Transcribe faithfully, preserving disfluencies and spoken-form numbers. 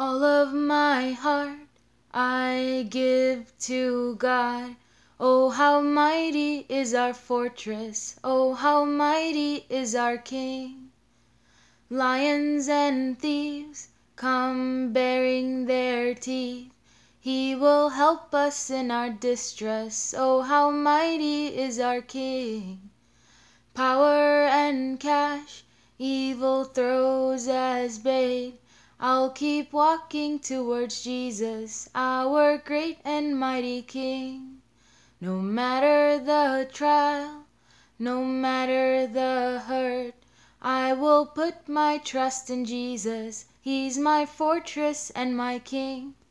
All of my heart I give to God. Oh, how mighty is our fortress! Oh, how mighty is our King! Lions and thieves come baring their teeth. He will help us in our distress. Oh, how mighty is our King! Power and cash evil throws as bait. I'll keep walking towards Jesus, our great and mighty King. No matter the trial, no matter the hurt, I will put my trust in Jesus. He's my fortress and my King.